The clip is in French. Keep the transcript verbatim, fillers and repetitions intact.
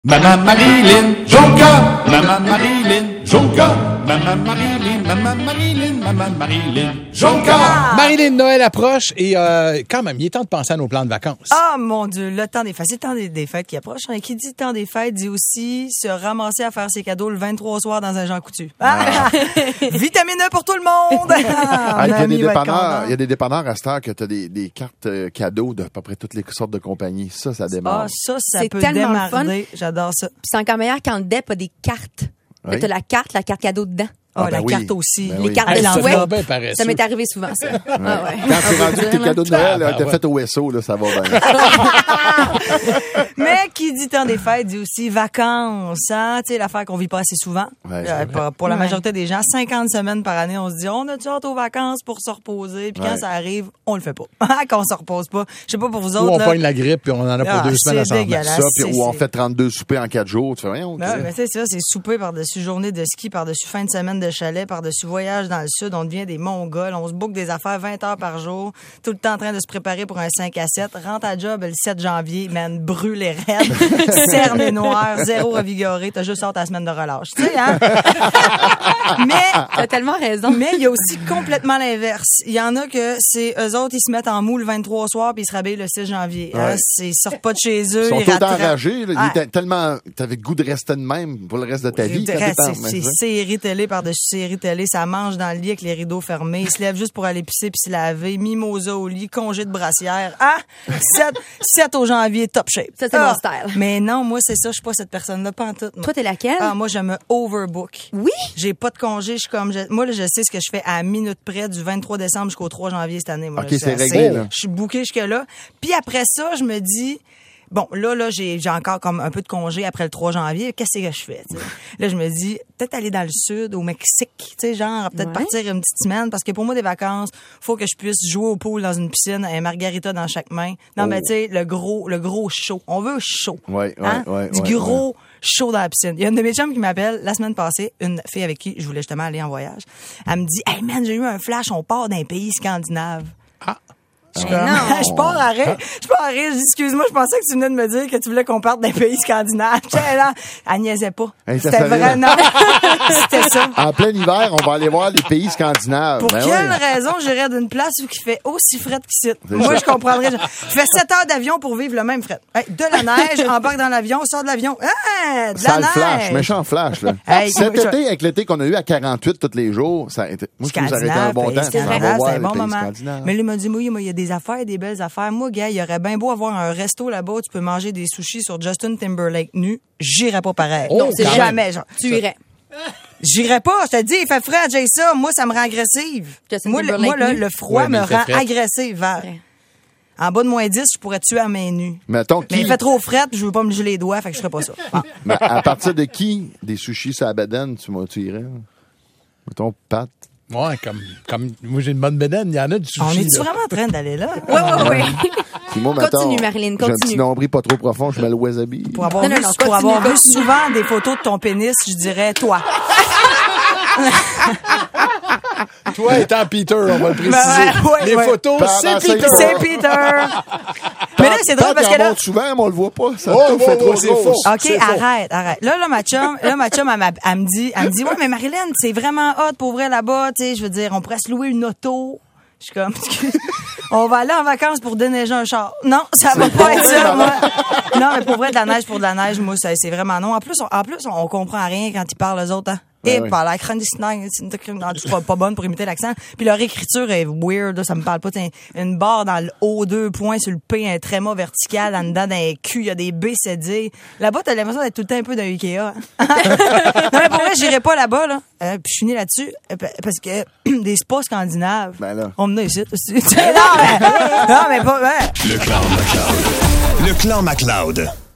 Maman Marilyn Jonca, Maman Marilyn Jonca, Maman Marilyn, Maman Marilyn, Maman Marilyn Jonca. Ah! Marilyn, Noël approche et euh, quand même, il est temps de penser à nos plans de vacances. Ah, mon Dieu, le temps des fêtes. C'est le temps des, des fêtes qui approche. Et qui dit temps des fêtes dit aussi se ramasser à faire ses cadeaux le vingt-trois au soir dans un Jean Coutu. Ah! Vitamine E pour tout le monde! Ah, il, y a des dépanneurs, il y a des dépanneurs à cette heure que tu as des, des cartes euh, cadeaux de à peu près toutes les sortes de compagnies. Ça, ça démarre. Ah, ça, ça C'est peut tellement démarrer. J'adore ça. Puis c'est encore meilleur quand le dep a des cartes. Oui. T'as la carte, la carte cadeau dedans. Ah, Ah, ben la oui. carte aussi. Ben Les oui. cartes Hey, de ça souhait. va bien paresseux. Ça m'est arrivé souvent, ça. Ah, ouais. Quand c'est rendu que tes cadeaux de Noël, là, Ah, t'as ouais. fait au S O, là, ça va bien. Mais qui dit temps des fêtes dit aussi vacances, hein? Tu sais, l'affaire qu'on vit pas assez souvent. Ouais, Euh, c'est pour, pour la Ouais. majorité des gens, cinquante semaines par année, on se dit, on a-tu hâte aux vacances pour se reposer? Puis quand Ouais. ça arrive, on le fait pas. Quand on se repose pas. Je sais pas pour vous Ou autres, on là. pogne la grippe et on en a pour Ah, deux semaines à c'est s'en remettre. dégueulasse. Ça, puis c'est- où on c'est- fait trente-deux soupers en quatre jours. Tu fais rien, Ben ouais, mais c'est ça, c'est souper par-dessus journée de ski, par-dessus fin de semaine de chalet, par-dessus voyage dans le sud. On devient des Mongols. On se boucle des affaires vingt heures par jour, tout le temps en train de se préparer pour un cinq à sept. Rentre à job le sept janvier, man, brûlé raide, cerne et noir, zéro revigoré. T'as juste hâte ta semaine de relâche. Tu sais, hein? Mais T'as tellement raison. mais il y a aussi complètement l'inverse. Il y en a que c'est eux autres, ils se mettent en mou le vingt-trois au soir puis ils se rhabillent le six janvier. Hein? Ouais. C'est- Ils sortent pas de chez eux. Ils sont ils tout le temps rattrapent. enragés. Là. Ah. Ils étaient tellement... T'avais le goût de rester de même pour le reste de ta vie. Ça C'est dépend, c'est- mais c'est ça. série télé par-dessus série télé. Ça mange dans le lit avec les rideaux fermés. Ils se lèvent juste pour aller pisser puis se laver. Mimosa au lit, congé de brassière. Ah! sept au janvier, top shape. Ça, c'est Ah! mon style. Mais non, moi, c'est ça. Je suis pas cette personne-là, pas en tout. moi. Toi, t'es laquelle? Ah, moi, je me overbook. Oui? J'ai pas de congé. Je suis comme, je- moi, là, je sais ce que je fais à minute près du vingt-trois décembre jusqu'au trois janvier cette année. Moi, OK, là, c'est assez- réglé, là. Je suis bookée jusque-là. Puis après ça, je me dis, bon, là, là, j'ai, j'ai encore comme un peu de congé après le trois janvier. Qu'est-ce que je fais, tu sais? Là, je me dis, peut-être aller dans le sud, au Mexique, tu sais, genre, peut-être Ouais. partir une petite semaine. Parce que pour moi, des vacances, faut que je puisse jouer au pool dans une piscine, un margarita dans chaque main. Non, Oh. mais tu sais, le gros, le gros show. On veut chaud. Ouais, ouais, Hein? ouais, Du ouais, gros chaud dans la piscine. Il y a une de mes chums qui m'appelle la semaine passée, une fille avec qui je voulais justement aller en voyage. Elle me dit, hey man, j'ai eu un flash, on part d'un pays scandinave. Je suis Mais comme, non. je pars à rire. Je pars à rire. Je dis, excuse-moi, je pensais que tu venais de me dire que tu voulais qu'on parte d'un pays scandinave. Tu sais, là, elle niaisait pas. Hey, ça C'était serait- vrai, non. C'était ça. En plein hiver, on va aller voir les pays scandinaves. Pour Ben quelle oui. raison j'irais d'une place où il fait aussi fret qu'ici? C'est Moi, ça. je comprendrais. Je fais sept heures d'avion pour vivre le même fret. Hey, de la neige, embarque dans l'avion, sort de l'avion. Ah, de la Sale neige. flash, méchant flash. Là. Hey, Cet moi, je- été, avec l'été qu'on a eu à quarante-huit tous les jours, ça a été... moi, je trouve que ça aurait été un bon pays temps. scandinave, On va voir c'est un les bon pays moment. scandinaves. Mais lui m'a dit, oui, moi, il y a des affaires, des belles affaires. Moi, gars, il y aurait bien beau avoir un resto là-bas, tu peux manger des sushis sur Justin Timberlake nu. J'irais pas pareil. Oh, non, c'est quand jamais. Genre, Tu irais. J'irais pas. Je te dis, il fait frais à j'ai ça. Moi, ça me rend agressive. Justin Moi, le, Timberlake moi là, nu. le froid Ouais, mais me il fait rend frais. agressive. Vers. Ouais. En bas de moins dix, je pourrais tuer à main nue. Mettons, Mais qui... il fait trop fret, puis je veux pas me geler les doigts, fait que je ferais pas ça. Ah. Mais à partir de qui, des sushis sur la bedaine, tu, m'as- tu irais? Mettons, Pat. Ouais, comme, comme moi j'ai une bonne bédaine, il y en a du sushi. On est-tu là. vraiment en train d'aller là? Oui, oui, oui. Puis moi, Continue, mettons, Marilyn, j'ai un petit continue. nombril pas trop profond, je mets le wasabi. Pour avoir, Non, non, vu, non, pour continue, avoir vu continue. souvent des photos de ton pénis, je dirais toi. Toi étant Peter, on va le préciser. Ben, ouais, Les ouais. photos, Par c'est la Peter. scène, C'est Peter. Mais là, c'est drôle parce que Pat, il en là... monte souvent, mais on le voit pas. Ça Oh, tout oh, fait oh, trop c'est gros. faux. OK, C'est faux. arrête, arrête. Là, là, ma chum, là, ma chum, elle, m'a- elle me dit, elle me dit, ouais, mais Marilyn, c'est vraiment hot pour vrai là-bas, tu sais, je veux dire, on pourrait se louer une auto. Je suis comme, excuse, on va aller en vacances pour déneiger un char. Non, ça va pas être ça, moi. Non, mais pour vrai, de la neige pour de la neige, moi, ça, c'est vraiment non. En plus, on, en plus, on comprend rien quand ils parlent, eux autres, hein. Ben Et oui. par la clandestine, c'est une- pas, pas bonne pour imiter l'accent. Puis leur écriture est weird, là, ça me parle pas. T'sais, une barre dans le haut, deux points sur le P, un tréma vertical, en dedans d'un cul, il y a des B, C, D. Là-bas, t'as l'impression d'être tout le temps un peu d'un Ikea. Hein. Non, mais pour vrai, j'irai pas là-bas, là. Euh, puis je finis là-dessus, euh, pa- parce que des spas scandinaves, Ben là. on me ici aussi. non, mais, non, mais pas, ouais. Le clan MacLeod. Le clan MacLeod.